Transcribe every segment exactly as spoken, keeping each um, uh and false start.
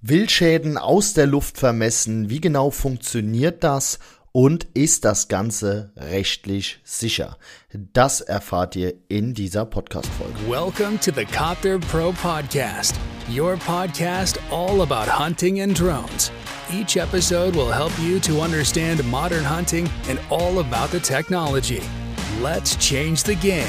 Wildschäden aus der Luft vermessen, wie genau funktioniert das und ist das Ganze rechtlich sicher? Das erfahrt ihr in dieser Podcast-Folge. Welcome to the Copter Pro Podcast, your podcast all about hunting and drones. Each episode will help you to understand modern hunting and all about the technology. Let's change the game.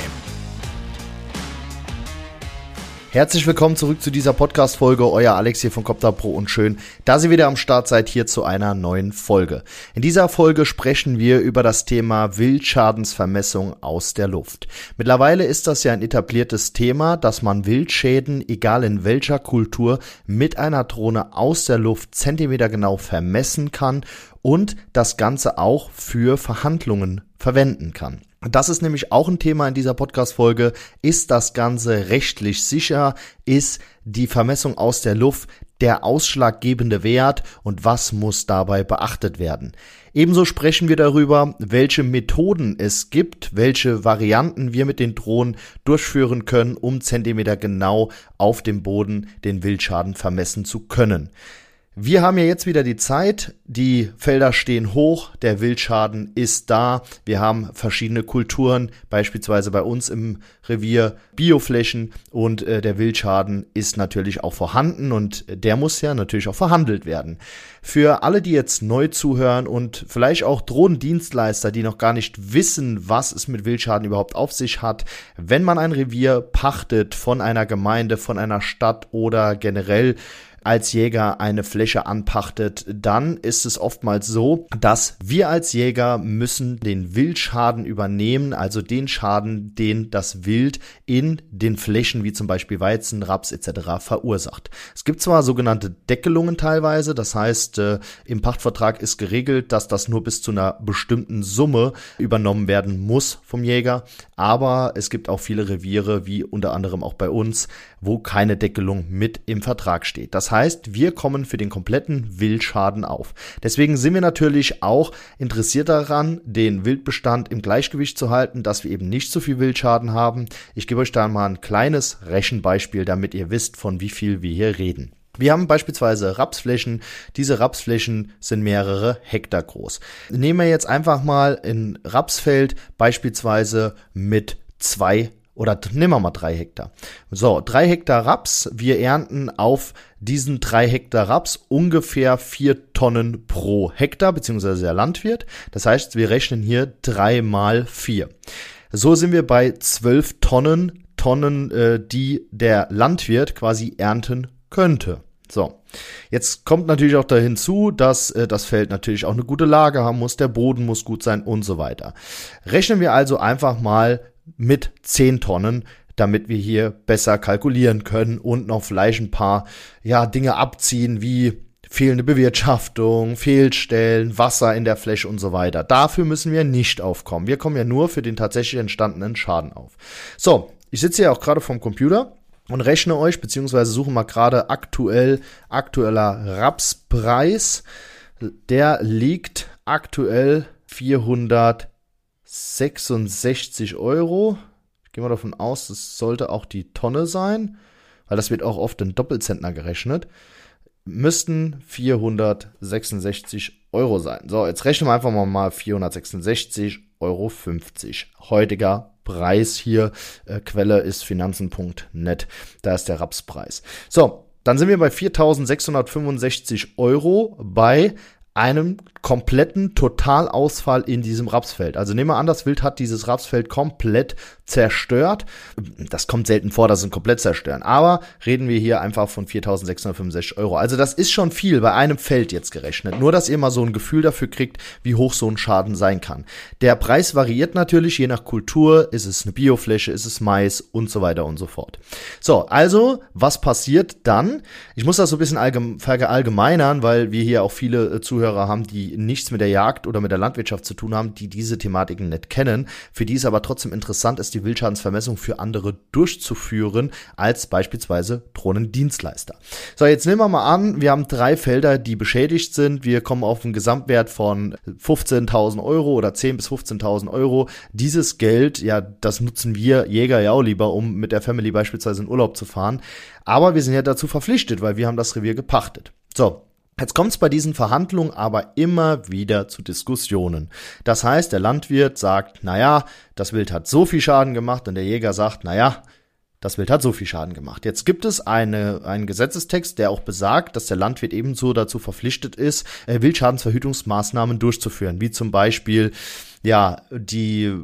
Herzlich willkommen zurück zu dieser Podcast-Folge. Euer Alex hier von Copter Pro und schön, dass ihr wieder am Start seid hier zu einer neuen Folge. In dieser Folge sprechen wir über das Thema Wildschadensvermessung aus der Luft. Mittlerweile ist das ja ein etabliertes Thema, dass man Wildschäden, egal in welcher Kultur, mit einer Drohne aus der Luft zentimetergenau vermessen kann und das Ganze auch für Verhandlungen verwenden kann. Das ist nämlich auch ein Thema in dieser Podcast-Folge. Ist das Ganze rechtlich sicher? Ist die Vermessung aus der Luft der ausschlaggebende Wert und was muss dabei beachtet werden? Ebenso sprechen wir darüber, welche Methoden es gibt, welche Varianten wir mit den Drohnen durchführen können, um zentimetergenau auf dem Boden den Wildschaden vermessen zu können. Wir haben ja jetzt wieder die Zeit, die Felder stehen hoch, der Wildschaden ist da, wir haben verschiedene Kulturen, beispielsweise bei uns im Revier Bioflächen und äh, der Wildschaden ist natürlich auch vorhanden und der muss ja natürlich auch verhandelt werden. Für alle, die jetzt neu zuhören und vielleicht auch Drohnendienstleister, die noch gar nicht wissen, was es mit Wildschaden überhaupt auf sich hat, wenn man ein Revier pachtet von einer Gemeinde, von einer Stadt oder generell als Jäger eine Fläche anpachtet, dann ist es oftmals so, dass wir als Jäger müssen den Wildschaden übernehmen, also den Schaden, den das Wild in den Flächen wie zum Beispiel Weizen, Raps et cetera verursacht. Es gibt zwar sogenannte Deckelungen teilweise, das heißt äh, im Pachtvertrag ist geregelt, dass das nur bis zu einer bestimmten Summe übernommen werden muss vom Jäger, aber es gibt auch viele Reviere, wie unter anderem auch bei uns, wo keine Deckelung mit im Vertrag steht. Das heißt, wir kommen für den kompletten Wildschaden auf. Deswegen sind wir natürlich auch interessiert daran, den Wildbestand im Gleichgewicht zu halten, dass wir eben nicht so viel Wildschaden haben. Ich gebe euch da mal ein kleines Rechenbeispiel, damit ihr wisst, von wie viel wir hier reden. Wir haben beispielsweise Rapsflächen. Diese Rapsflächen sind mehrere Hektar groß. Nehmen wir jetzt einfach mal ein Rapsfeld beispielsweise mit zwei Oder nehmen wir mal drei Hektar. So, drei Hektar Raps. Wir ernten auf diesen drei Hektar Raps ungefähr vier Tonnen pro Hektar, beziehungsweise der Landwirt. Das heißt, wir rechnen hier drei mal vier. So sind wir bei zwölf Tonnen, Tonnen, äh, die der Landwirt quasi ernten könnte. So, jetzt kommt natürlich auch da hinzu, dass äh, das Feld natürlich auch eine gute Lage haben muss, der Boden muss gut sein und so weiter. Rechnen wir also einfach mal mit zehn Tonnen, damit wir hier besser kalkulieren können und noch vielleicht ein paar ja, Dinge abziehen, wie fehlende Bewirtschaftung, Fehlstellen, Wasser in der Fläche und so weiter. Dafür müssen wir nicht aufkommen. Wir kommen ja nur für den tatsächlich entstandenen Schaden auf. So, ich sitze hier auch gerade vorm Computer und rechne euch, beziehungsweise suche mal gerade aktuell, aktueller Rapspreis. Der liegt aktuell vierhundertsechsundsechzig Euro. Ich gehe mal davon aus, das sollte auch die Tonne sein, weil das wird auch oft in Doppelzentner gerechnet. Müssten vierhundertsechsundsechzig Euro sein. So, jetzt rechnen wir einfach mal vierhundertsechsundsechzig Euro fünfzig. Heutiger Preis hier, äh, Quelle ist finanzen punkt net, da ist der Rapspreis. So, dann sind wir bei viertausendsechshundertfünfundsechzig Euro bei einem kompletten Totalausfall in diesem Rapsfeld. Also nehmen wir an, das Wild hat dieses Rapsfeld komplett zerstört. Das kommt selten vor, dass sie ihn komplett zerstören. Aber reden wir hier einfach von viertausendsechshundertfünfundsechzig Euro. Also das ist schon viel bei einem Feld jetzt gerechnet. Nur, dass ihr mal so ein Gefühl dafür kriegt, wie hoch so ein Schaden sein kann. Der Preis variiert natürlich, je nach Kultur. Ist es eine Biofläche, ist es Mais und so weiter und so fort. So, also, was passiert dann? Ich muss das so ein bisschen allgeme- verallgemeinern, weil wir hier auch viele äh, Zuhörer haben, die nichts mit der Jagd oder mit der Landwirtschaft zu tun haben, die diese Thematiken nicht kennen, für die es aber trotzdem interessant ist, die Wildschadensvermessung für andere durchzuführen, als beispielsweise Drohnendienstleister. So, jetzt nehmen wir mal an, wir haben drei Felder, die beschädigt sind, wir kommen auf einen Gesamtwert von fünfzehntausend Euro oder zehntausend bis fünfzehntausend Euro. Dieses Geld, ja, das nutzen wir Jäger ja auch lieber, um mit der Family beispielsweise in Urlaub zu fahren, aber wir sind ja dazu verpflichtet, weil wir haben das Revier gepachtet. So. Jetzt kommt es bei diesen Verhandlungen aber immer wieder zu Diskussionen. Das heißt, der Landwirt sagt, naja, das Wild hat so viel Schaden gemacht und der Jäger sagt, naja, das Wild hat so viel Schaden gemacht. Jetzt gibt es eine, einen Gesetzestext, der auch besagt, dass der Landwirt ebenso dazu verpflichtet ist, äh, Wildschadensverhütungsmaßnahmen durchzuführen, wie zum Beispiel ja, die äh,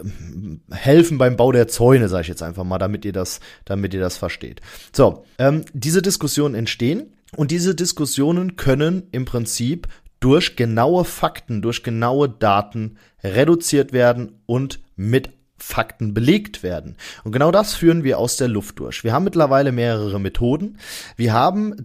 helfen beim Bau der Zäune, sage ich jetzt einfach mal, damit ihr das, damit ihr das versteht. So, ähm, diese Diskussionen entstehen. Und diese Diskussionen können im Prinzip durch genaue Fakten, durch genaue Daten reduziert werden und mit Fakten belegt werden. Und genau das führen wir aus der Luft durch. Wir haben mittlerweile mehrere Methoden. Wir haben,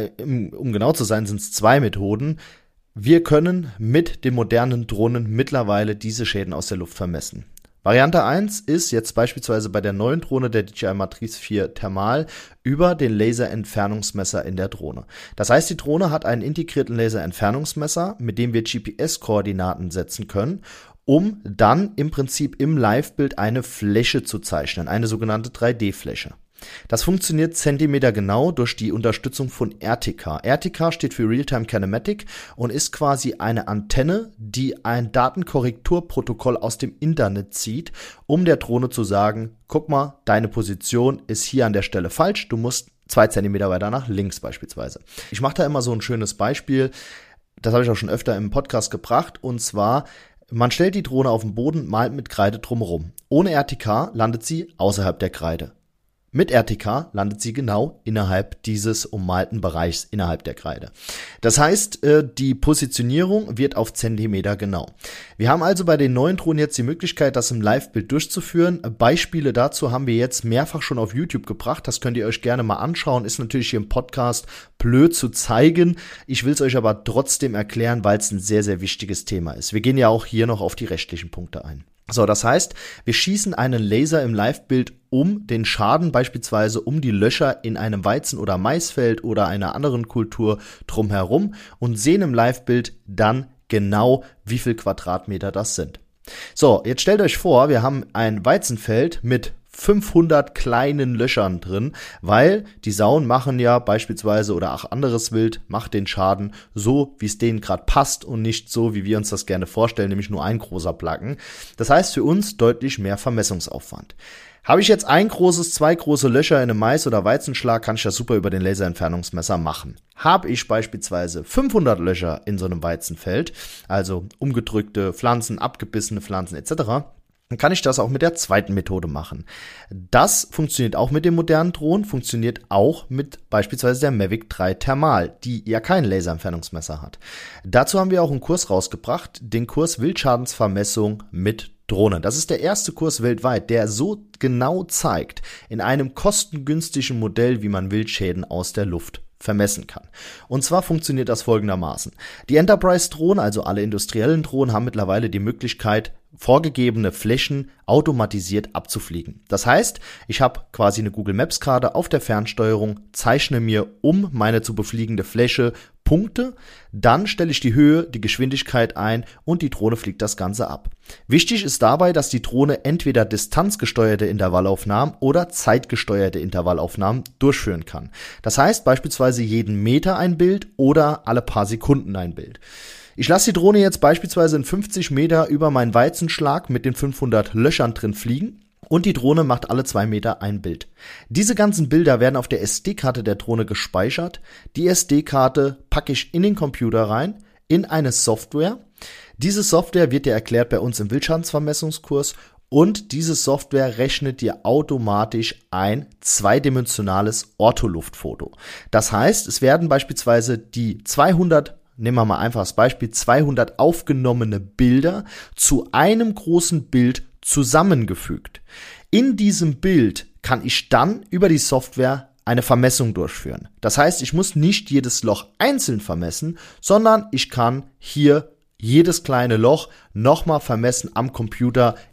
um genau zu sein, sind es zwei Methoden. Wir können mit den modernen Drohnen mittlerweile diese Schäden aus der Luft vermessen. Variante eins ist jetzt beispielsweise bei der neuen Drohne der D J I Matrice vier Thermal über den Laserentfernungsmesser in der Drohne. Das heißt, die Drohne hat einen integrierten Laserentfernungsmesser, mit dem wir G P S-Koordinaten setzen können, um dann im Prinzip im Live-Bild eine Fläche zu zeichnen, eine sogenannte drei D-Fläche. Das funktioniert zentimetergenau durch die Unterstützung von R T K. R T K steht für Real-Time Kinematic und ist quasi eine Antenne, die ein Datenkorrekturprotokoll aus dem Internet zieht, um der Drohne zu sagen, guck mal, deine Position ist hier an der Stelle falsch, du musst zwei Zentimeter weiter nach links beispielsweise. Ich mache da immer so ein schönes Beispiel, das habe ich auch schon öfter im Podcast gebracht, und zwar, man stellt die Drohne auf den Boden, malt mit Kreide drumherum. Ohne R T K landet sie außerhalb der Kreide. Mit R T K landet sie genau innerhalb dieses ummalten Bereichs, innerhalb der Kreide. Das heißt, die Positionierung wird auf Zentimeter genau. Wir haben also bei den neuen Drohnen jetzt die Möglichkeit, das im Live-Bild durchzuführen. Beispiele dazu haben wir jetzt mehrfach schon auf YouTube gebracht. Das könnt ihr euch gerne mal anschauen. Ist natürlich hier im Podcast blöd zu zeigen. Ich will es euch aber trotzdem erklären, weil es ein sehr, sehr wichtiges Thema ist. Wir gehen ja auch hier noch auf die rechtlichen Punkte ein. So, das heißt, wir schießen einen Laser im Live-Bild um den Schaden, beispielsweise um die Löcher in einem Weizen- oder Maisfeld oder einer anderen Kultur drumherum, und sehen im Live-Bild dann genau, wie viel Quadratmeter das sind. So, jetzt stellt euch vor, wir haben ein Weizenfeld mit fünfhundert kleinen Löchern drin, weil die Sauen machen ja beispielsweise, oder auch anderes Wild macht den Schaden so, wie es denen gerade passt und nicht so, wie wir uns das gerne vorstellen, nämlich nur ein großer Placken. Das heißt für uns deutlich mehr Vermessungsaufwand. Habe ich jetzt ein großes, zwei große Löcher in einem Mais- oder Weizenschlag, kann ich das super über den Laserentfernungsmesser machen. Habe ich beispielsweise fünfhundert Löcher in so einem Weizenfeld, also umgedrückte Pflanzen, abgebissene Pflanzen et cetera, dann kann ich das auch mit der zweiten Methode machen. Das funktioniert auch mit den modernen Drohnen, funktioniert auch mit beispielsweise der Mavic drei Thermal, die ja kein Laserentfernungsmesser hat. Dazu haben wir auch einen Kurs rausgebracht, den Kurs Wildschadensvermessung mit Drohne. Das ist der erste Kurs weltweit, der so genau zeigt, in einem kostengünstigen Modell, wie man Wildschäden aus der Luft vermessen kann. Und zwar funktioniert das folgendermaßen. Die Enterprise-Drohnen, also alle industriellen Drohnen, haben mittlerweile die Möglichkeit, vorgegebene Flächen automatisiert abzufliegen. Das heißt, ich habe quasi eine Google Maps Karte auf der Fernsteuerung, zeichne mir um meine zu befliegende Fläche Punkte, dann stelle ich die Höhe, die Geschwindigkeit ein und die Drohne fliegt das Ganze ab. Wichtig ist dabei, dass die Drohne entweder distanzgesteuerte Intervallaufnahmen oder zeitgesteuerte Intervallaufnahmen durchführen kann. Das heißt beispielsweise jeden Meter ein Bild oder alle paar Sekunden ein Bild. Ich lasse die Drohne jetzt beispielsweise in fünfzig Meter über meinen Weizenschlag mit den fünfhundert Löchern drin fliegen. Und die Drohne macht alle zwei Meter ein Bild. Diese ganzen Bilder werden auf der S D-Karte der Drohne gespeichert. Die S D-Karte packe ich in den Computer rein, in eine Software. Diese Software wird dir erklärt bei uns im Wildschadensvermessungskurs. Und diese Software rechnet dir automatisch ein zweidimensionales Ortholuftfoto. Das heißt, es werden beispielsweise die zweihundert, nehmen wir mal einfach das Beispiel, zweihundert aufgenommene Bilder zu einem großen Bild zusammengefügt. In diesem Bild kann ich dann über die Software eine Vermessung durchführen. Das heißt, ich muss nicht jedes Loch einzeln vermessen, sondern ich kann hier jedes kleine Loch nochmal vermessen am Computer in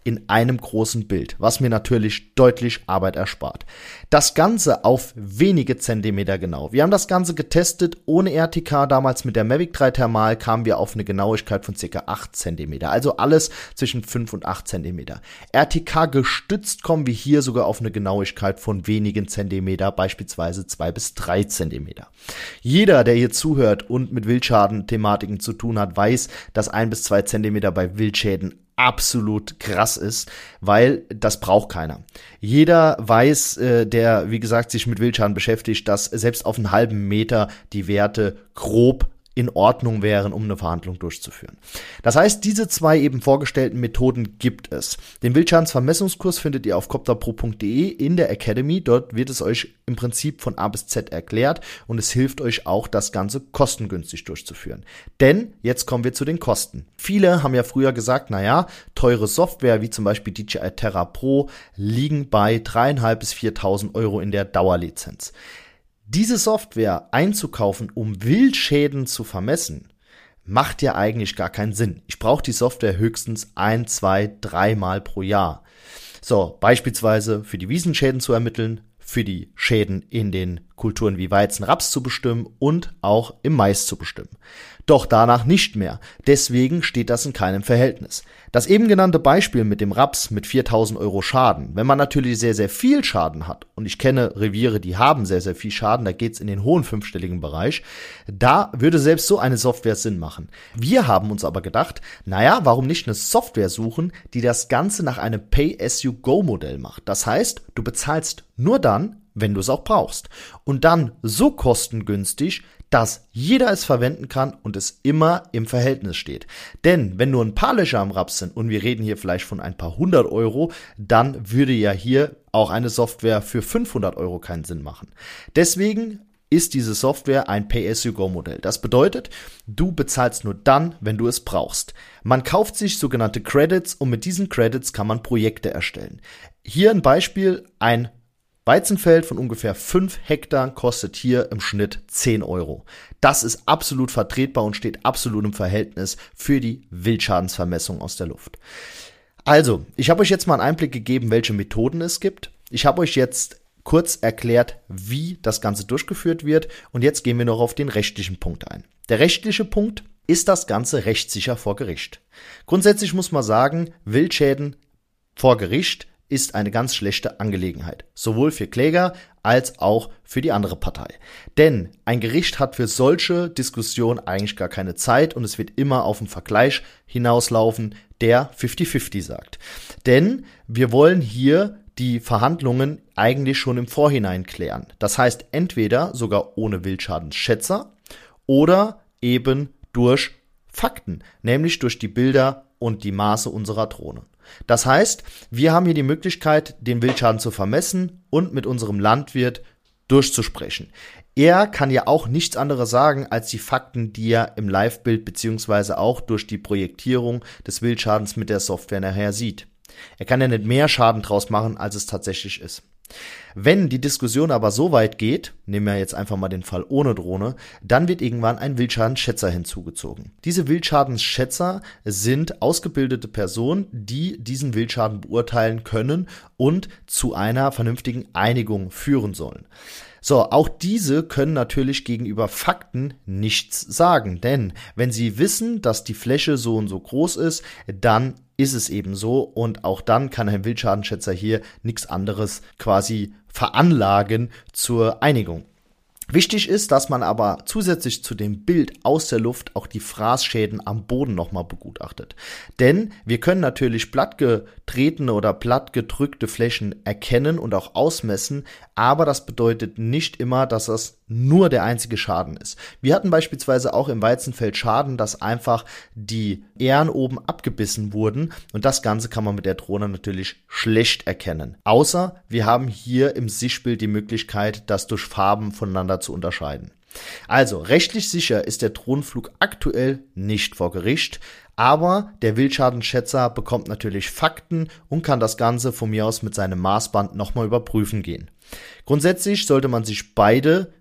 in einem großen Bild, was mir natürlich deutlich Arbeit erspart. Das Ganze auf wenige Zentimeter genau. Wir haben das Ganze getestet ohne R T K. Damals mit der Mavic drei Thermal kamen wir auf eine Genauigkeit von ca. acht Zentimeter. Also alles zwischen fünf und acht Zentimeter. R T K gestützt kommen wir hier sogar auf eine Genauigkeit von wenigen Zentimeter, beispielsweise zwei bis drei Zentimeter. Jeder, der hier zuhört und mit Wildschaden-Thematiken zu tun hat, weiß, dass ein bis zwei Zentimeter bei Wildschäden absolut krass ist, weil das braucht keiner. Jeder weiß, äh, der, wie gesagt, sich mit Wildschaden beschäftigt, dass selbst auf einen halben Meter die Werte grob in Ordnung wären, um eine Verhandlung durchzuführen. Das heißt, diese zwei eben vorgestellten Methoden gibt es. Den Wildschadensvermessungskurs findet ihr auf copterpro punkt de in der Academy. Dort wird es euch im Prinzip von A bis Z erklärt und es hilft euch auch, das Ganze kostengünstig durchzuführen. Denn jetzt kommen wir zu den Kosten. Viele haben ja früher gesagt, naja, teure Software wie zum Beispiel D J I Terra Pro liegen bei dreitausendfünfhundert bis viertausend Euro in der Dauerlizenz. Diese Software einzukaufen, um Wildschäden zu vermessen, macht ja eigentlich gar keinen Sinn. Ich brauche die Software höchstens ein, zwei, dreimal pro Jahr. So, beispielsweise für die Wiesenschäden zu ermitteln, für die Schäden in den Kulturen wie Weizen, Raps zu bestimmen und auch im Mais zu bestimmen. Doch danach nicht mehr. Deswegen steht das in keinem Verhältnis. Das eben genannte Beispiel mit dem Raps mit viertausend Euro Schaden, wenn man natürlich sehr, sehr viel Schaden hat, und ich kenne Reviere, die haben sehr, sehr viel Schaden, da geht's in den hohen fünfstelligen Bereich, da würde selbst so eine Software Sinn machen. Wir haben uns aber gedacht, naja, warum nicht eine Software suchen, die das Ganze nach einem Pay-as-you-go-Modell macht. Das heißt, du bezahlst nur dann, wenn du es auch brauchst. Und dann so kostengünstig, dass jeder es verwenden kann und es immer im Verhältnis steht. Denn wenn nur ein paar Löcher am Raps sind und wir reden hier vielleicht von ein paar hundert Euro, dann würde ja hier auch eine Software für fünfhundert Euro keinen Sinn machen. Deswegen ist diese Software ein Pay-as-you-go-Modell. Das bedeutet, du bezahlst nur dann, wenn du es brauchst. Man kauft sich sogenannte Credits und mit diesen Credits kann man Projekte erstellen. Hier ein Beispiel, ein Weizenfeld von ungefähr fünf Hektar kostet hier im Schnitt zehn Euro. Das ist absolut vertretbar und steht absolut im Verhältnis für die Wildschadensvermessung aus der Luft. Also, ich habe euch jetzt mal einen Einblick gegeben, welche Methoden es gibt. Ich habe euch jetzt kurz erklärt, wie das Ganze durchgeführt wird, und jetzt gehen wir noch auf den rechtlichen Punkt ein. Der rechtliche Punkt ist das Ganze rechtssicher vor Gericht. Grundsätzlich muss man sagen, Wildschäden vor Gericht ist eine ganz schlechte Angelegenheit, sowohl für Kläger als auch für die andere Partei. Denn ein Gericht hat für solche Diskussionen eigentlich gar keine Zeit und es wird immer auf einen Vergleich hinauslaufen, der fünfzig fünfzig sagt. Denn wir wollen hier die Verhandlungen eigentlich schon im Vorhinein klären. Das heißt, entweder sogar ohne Wildschadensschätzer oder eben durch Fakten, nämlich durch die Bilder und die Maße unserer Drohne. Das heißt, wir haben hier die Möglichkeit, den Wildschaden zu vermessen und mit unserem Landwirt durchzusprechen. Er kann ja auch nichts anderes sagen als die Fakten, die er im Live-Bild beziehungsweise auch durch die Projektierung des Wildschadens mit der Software nachher sieht. Er kann ja nicht mehr Schaden draus machen, als es tatsächlich ist. Wenn die Diskussion aber so weit geht, nehmen wir jetzt einfach mal den Fall ohne Drohne, dann wird irgendwann ein Wildschadensschätzer hinzugezogen. Diese Wildschadensschätzer sind ausgebildete Personen, die diesen Wildschaden beurteilen können und zu einer vernünftigen Einigung führen sollen. So, auch diese können natürlich gegenüber Fakten nichts sagen, denn wenn sie wissen, dass die Fläche so und so groß ist, dann ist es eben so, und auch dann kann ein Wildschadensschätzer hier nichts anderes quasi veranlagen zur Einigung. Wichtig ist, dass man aber zusätzlich zu dem Bild aus der Luft auch die Fraßschäden am Boden nochmal begutachtet. Denn wir können natürlich plattgetretene oder plattgedrückte Flächen erkennen und auch ausmessen, aber das bedeutet nicht immer, dass das nur der einzige Schaden ist. Wir hatten beispielsweise auch im Weizenfeld Schaden, dass einfach die Ähren oben abgebissen wurden, und das Ganze kann man mit der Drohne natürlich schlecht erkennen. Außer wir haben hier im Sichtbild die Möglichkeit, das durch Farben voneinander zu unterscheiden. Also, rechtlich sicher ist der Drohnenflug aktuell nicht vor Gericht, aber der Wildschadensschätzer bekommt natürlich Fakten und kann das Ganze von mir aus mit seinem Maßband nochmal überprüfen gehen. Grundsätzlich sollte man sich beide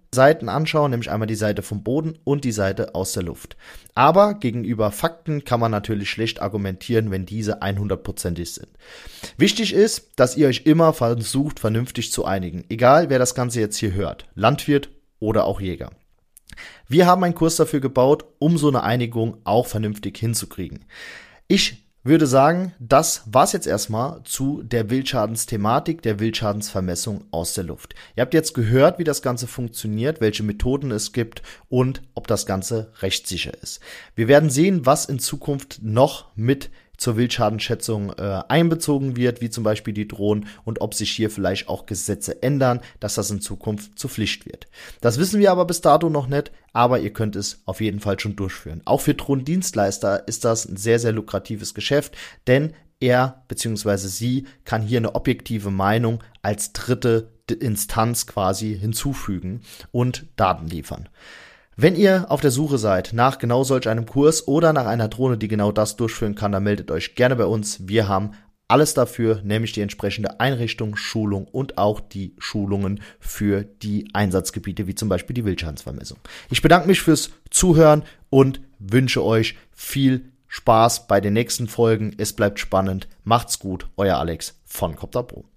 Seiten anschauen, nämlich einmal die Seite vom Boden und die Seite aus der Luft. Aber gegenüber Fakten kann man natürlich schlecht argumentieren, wenn diese hundertprozentig sind. Wichtig ist, dass ihr euch immer versucht, vernünftig zu einigen, egal wer das Ganze jetzt hier hört, Landwirt oder auch Jäger. Wir haben einen Kurs dafür gebaut, um so eine Einigung auch vernünftig hinzukriegen. Ich würde sagen, das war's jetzt erstmal zu der Wildschadensthematik, der Wildschadensvermessung aus der Luft. Ihr habt jetzt gehört, wie das Ganze funktioniert, welche Methoden es gibt und ob das Ganze rechtssicher ist. Wir werden sehen, was in Zukunft noch mit zur Wildschadensschätzung äh, einbezogen wird, wie zum Beispiel die Drohnen und ob sich hier vielleicht auch Gesetze ändern, dass das in Zukunft zur Pflicht wird. Das wissen wir aber bis dato noch nicht, aber ihr könnt es auf jeden Fall schon durchführen. Auch für Drohnendienstleister ist das ein sehr, sehr lukratives Geschäft, denn er bzw. sie kann hier eine objektive Meinung als dritte Instanz quasi hinzufügen und Daten liefern. Wenn ihr auf der Suche seid nach genau solch einem Kurs oder nach einer Drohne, die genau das durchführen kann, dann meldet euch gerne bei uns. Wir haben alles dafür, nämlich die entsprechende Einrichtung, Schulung und auch die Schulungen für die Einsatzgebiete, wie zum Beispiel die Wildschadensvermessung. Ich bedanke mich fürs Zuhören und wünsche euch viel Spaß bei den nächsten Folgen. Es bleibt spannend. Macht's gut, euer Alex von Copter Pro.